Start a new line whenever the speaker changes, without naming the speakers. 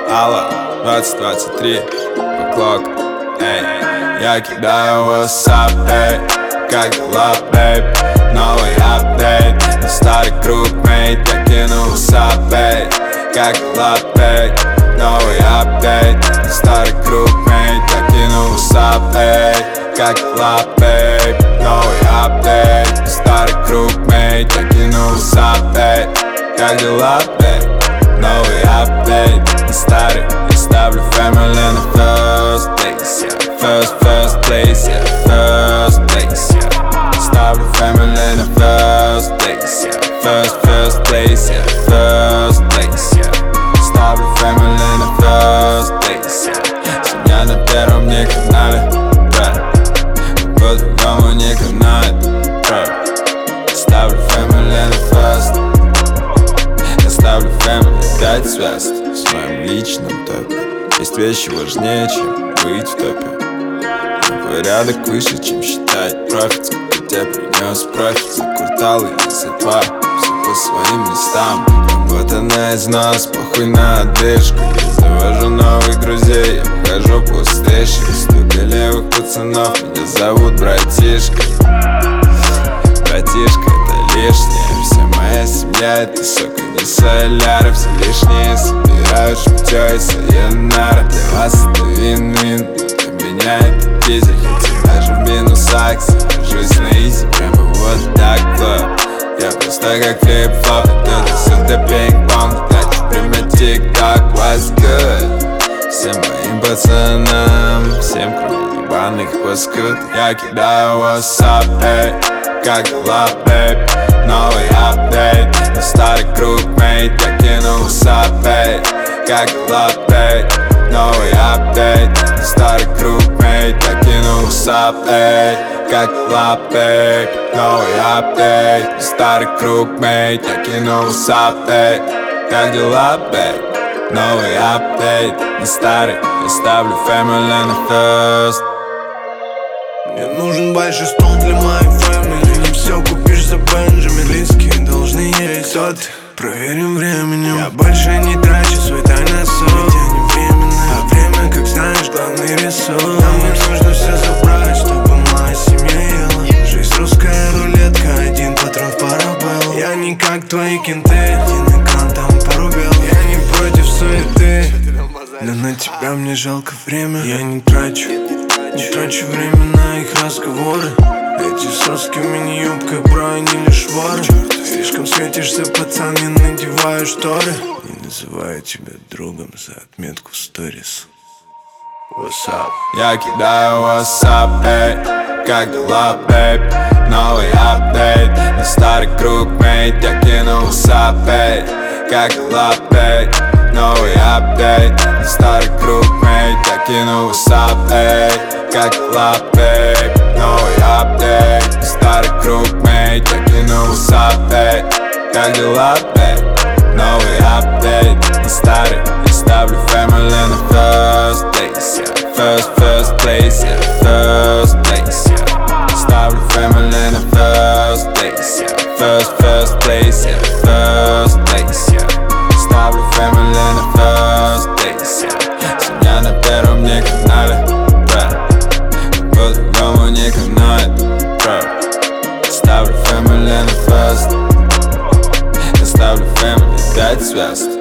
Алло, 2023, поклок, эй. Я кидаю WhatsApp, эй. Как дела, бейб? Новый апдейт, на старый крупмейт. Я кину WhatsApp, эй. Как дела, бейб? Новый апдейт, на старый крупмейт. Я кину WhatsApp, эй. Как дела, бейб? Новый апдейт, на старый крупмейт. Я кину WhatsApp, эй. Как дела, бейб? Новый апдейт, на старый. Я ставлю family на first place, yeah. First place, yeah. First place, yeah. Ставлю family на first place, yeah. First place, yeah. First place, yeah. Ставлю family на first place, yeah. Семья на первом не канале, по-другому не канает, ставлю family на first. Я ставлю family 5 звезд в своем личном топе. Есть вещи важнее, чем быть в топе. Порядок выше, чем считать профит. Сколько тебе принес профит за кварталы и за два. Все по своим местам. Работа на износ, похуй на одышку. Я завожу новых друзей, я вхожу пустышек. Столько левых пацанов, меня зовут братишка. Братишка, это лишнее. Вся моя семья, это, сука, не соляры. Все лишние собирают шматё и сайонара. Для вас это вин-вин, для меня это дизель. Хотя даже в минусах сажусь на изи, прямо вот так, я просто как флип-флоп, это сюда пинг-понг. Дальше прямо тик-ток, what's good? Всем моим пацанам, всем кроме ебаных паскуд. Я кидаю WhatsApp, эй. Как дела, бейб? Новый апдейт, на старый крупмейт. Я кину WhatsApp, эй. Как дела, бейб? Новый апдейт, на старый крупмейт. Я кину WhatsApp, эй. Как дела, бейб? Новый апдейт, на старый крупмейт. Я кину WhatsApp, эй. Как дела, бейб? Новый апдейт, на старый. Я ставлю family на first.
Мне нужен большой стол для моей family. Не все купишь за Бенджамин. Близкие должны есть соты. Проверим временем. Я больше не трачу свой тайный сон. Ведь я не временный, а время, как знаешь, главный ресурс. Нам не нужно все забрать, чтобы моя семья ела. Жизнь русская рулетка, один патрон в парабеллу. Я не как твои кенты, один экран там порубил. Я не против суеты, но на тебя мне жалко время. Я не трачу время на их разговоры. Эти соски в мини-юбках, бро, они лишь воры. Слишком светишься, пацан, не надеваю шторы. Не называю тебя другом за отметку сторис. What's up?
Я кидаю WhatsApp, эй. Как дела, бейб? Новый апдейт, на старый крупмейт. Я кину WhatsApp, эй. Как дела, бейб? Новый апдейт, на старый крупмейт. Я кину WhatsApp, эй. Как дела, бейб? Новый апдейт, на старый крупмейт. Я кину WhatsApp, эй. Как дела, бейб? Новый апдейт, на старый. Я ставлю family на first place, yeah. First place, yeah. First place, yeah. Ставлю family на first place, yeah. First place, yeah. First place, yeah. Ставлю family на first place, yeah. Семья на первом не канале, по-другому не канает, ставлю family на first. Я ставлю family 5 звезд